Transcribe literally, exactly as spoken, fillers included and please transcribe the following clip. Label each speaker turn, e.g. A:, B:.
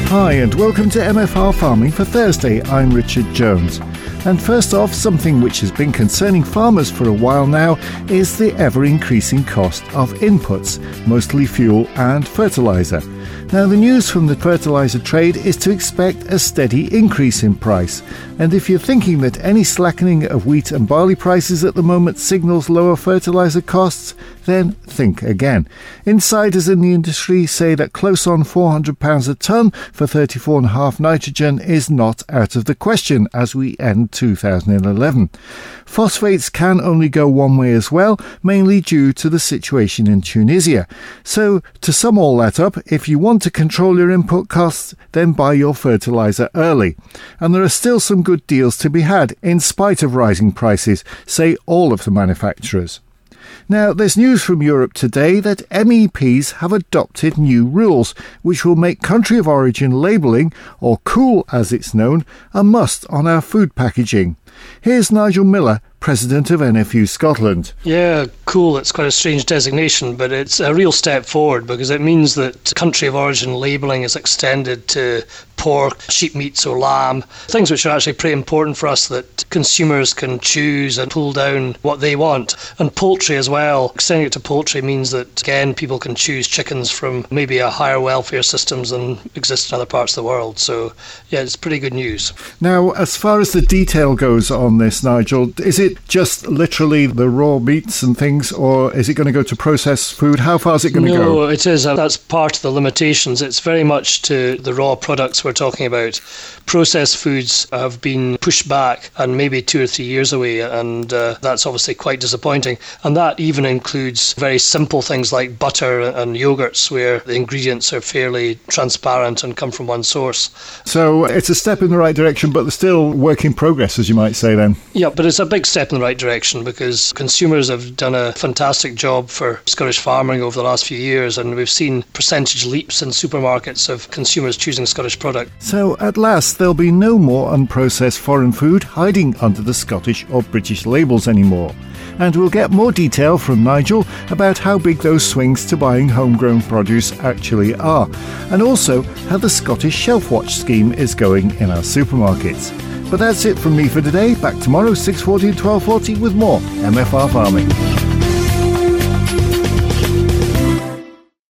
A: Hi and welcome to M F R Farming for Thursday. I'm Richard Jones. And first off, something which has been concerning farmers for a while now is the ever-increasing cost of inputs, mostly fuel and fertiliser. Now, the news from the fertiliser trade is to expect a steady increase in price. And if you're thinking that any slackening of wheat and barley prices at the moment signals lower fertiliser costs, then think again. Insiders in the industry say that close on four hundred pounds a tonne for thirty-four point five nitrogen is not out of the question as we end two thousand eleven. Phosphates can only go one way as well, mainly due to the situation in Tunisia. So, to sum all that up, if you want to control your input costs, then buy your fertiliser early. And there are still some good deals to be had, in spite of rising prices, say all of the manufacturers. Now, there's news from Europe today that M E Ps have adopted new rules, which will make country of origin labelling, or COOL as it's known, a must on our food packaging. Here's Nigel Miller, President of N F U Scotland.
B: Yeah, cool. It's quite a strange designation, but it's a real step forward because it means that country of origin labelling is extended to pork, sheep meats or lamb, things which are actually pretty important for us that consumers can choose and pull down what they want. And poultry as well, extending it to poultry means that, again, people can choose chickens from maybe a higher welfare systems than exist in other parts of the world. So, yeah, it's pretty good news.
A: Now, as far as the detail goes on this, Nigel, is it just literally the raw meats and things, or is it going to go to processed food? How far is it going
B: no,
A: to go?
B: No, it is. Uh, that's part of the limitations. It's very much to the raw products we're talking about. Processed foods have been pushed back and maybe two or three years away, and uh, that's obviously quite disappointing. And that even includes very simple things like butter and yogurts, where the ingredients are fairly transparent and come from one source.
A: So it's a step in the right direction, but there's still work in progress, as you might say then.
B: Yeah, but it's a big step in the right direction because consumers have done a fantastic job for Scottish farming over the last few years, and we've seen percentage leaps in supermarkets of consumers choosing Scottish product.
A: So at last there'll be no more unprocessed foreign food hiding under the Scottish or British labels anymore. And we'll get more detail from Nigel about how big those swings to buying homegrown produce actually are, and also how the Scottish Shelf Watch scheme is going in our supermarkets. But that's it from me for today. Back tomorrow, six forty and twelve forty with more M F R Farming.